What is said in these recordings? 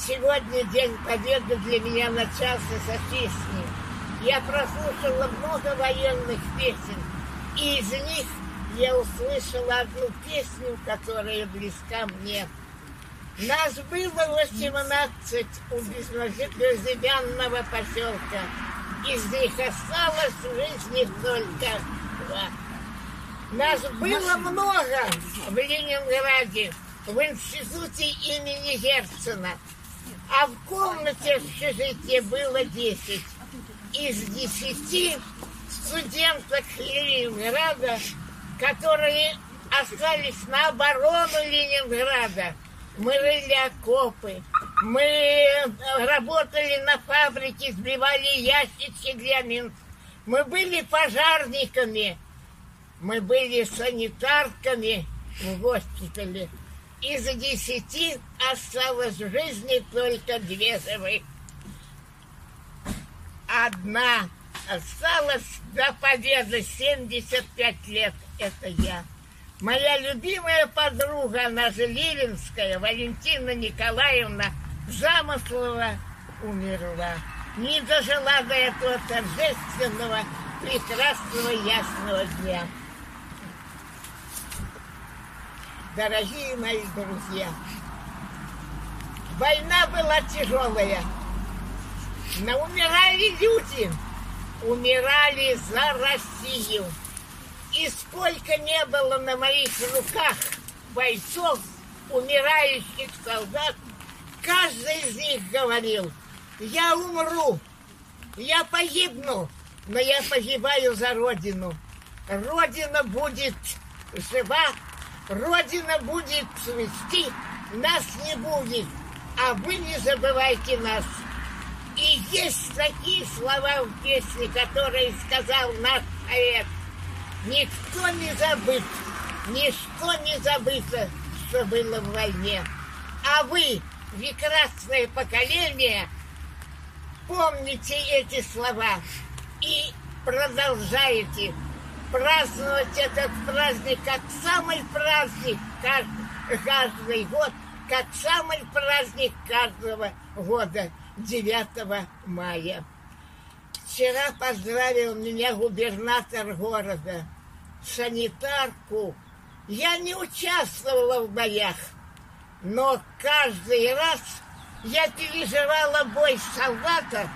Сегодня День Победы для меня начался со песни. Я прослушала много военных песен, и из них я услышала одну песню, которая близка мне. Нас было 18 у безымянного поселка. Из них осталось в жизни только 2. Нас было много в Ленинграде, в институте имени Герцена. А в комнате общежития было 10. Из 10 студенток Ленинграда, которые остались на оборону Ленинграда. Мы рыли окопы, мы работали на фабрике, сбивали ящики для минс. Мы были пожарниками, мы были санитарками в госпитале. Из 10 осталось в жизни только 2 живых. Одна осталась до победы, 75 лет, это я. Моя любимая подруга, она же Ливенская, Валентина Николаевна Замыслова, умерла. Не дожила до этого торжественного, прекрасного, ясного дня. Дорогие мои друзья, война была тяжелая, но умирали люди, умирали за Россию. И сколько не было на моих руках бойцов, умирающих солдат, каждый из них говорил: я умру, я погибну, но я погибаю за Родину. Родина будет жива, Родина будет цвести, нас не будет, а вы не забывайте нас. И есть такие слова в песне, которые сказал наш поэт: никто не забыт, ничто не забыто, что было в войне. А вы, прекрасное поколение, помните эти слова и продолжаете праздновать этот праздник как самый праздник каждый год, как самый праздник каждого года, 9 мая. Вчера поздравил меня губернатор города, санитарку. Я не участвовала в боях, но каждый раз я переживала бой солдата,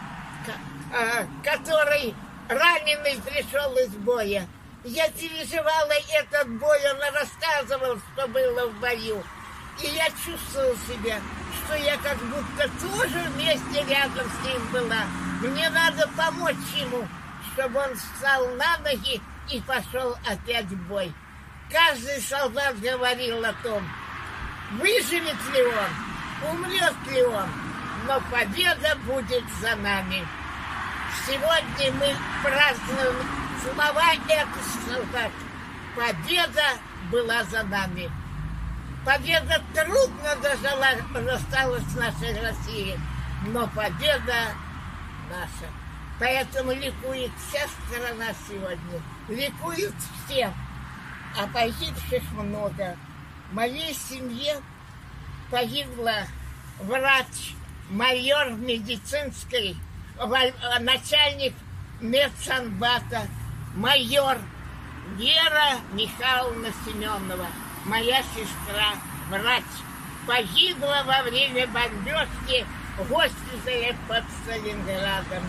который раненый пришел из боя. Я переживала этот бой, он рассказывал, что было в бою. И я чувствовала себя, что я как будто тоже вместе рядом с ним была. Мне надо помочь ему, чтобы он встал на ноги и пошел опять в бой. Каждый солдат говорил о том, выживет ли он, умрет ли он, но победа будет за нами. Сегодня мы празднуем слова этих солдат. Победа была за нами. Победа трудно досталась нашей России, но победа наша. Поэтому ликует вся страна сегодня. Ликуют все. А погибших много. В моей семье погибла врач, майор медицинской, начальник медсанбата, майор Вера Михайловна Семенова, моя сестра, врач, погибла во время бомбежки в госпитале под Сталинградом.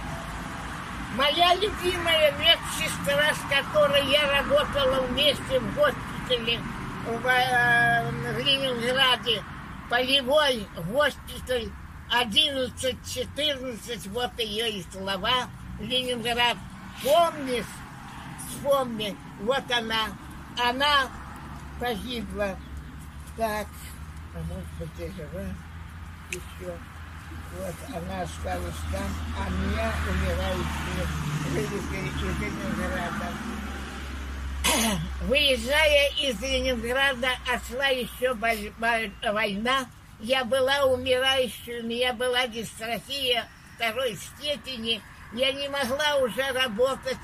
Моя любимая медсестра, с которой я работала вместе в госпитале в Ленинграде, полевой госпиталь 11-14, вот ее и слова. Ленинград, помнишь? Вспомни, вот она погибла. Так, а может быть, и жива еще. Вот она осталась там, а меня умирающие вывезли из Ленинграда. Выезжая из Ленинграда, шла еще война. Я была умирающей, у меня была дистрофия 2 степени. Я не могла уже работать.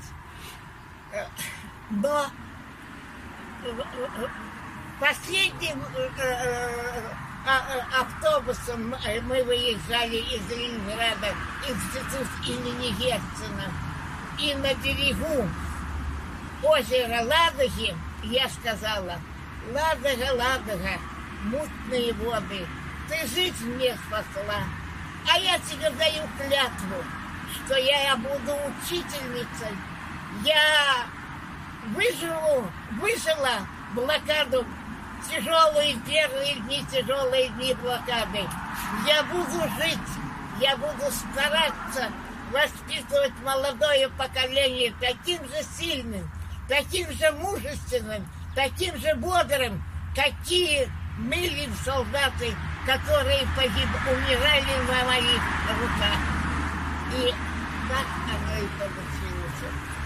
Но последним автобусом мы выезжали из Ленинграда, институт имени Герцена. И на берегу озера Ладоги я сказала: Ладога, Ладога, мутные воды, ты жизнь мне спасла. А я тебе даю клятву, что я буду учительницей. Я выжила блокаду, тяжелые первые дни, тяжелые дни блокады. Я буду жить, я буду стараться воспитывать молодое поколение таким же сильным, таким же мужественным, таким же бодрым, какие были солдаты, которые умирали на моих руках. И так оно и получилось.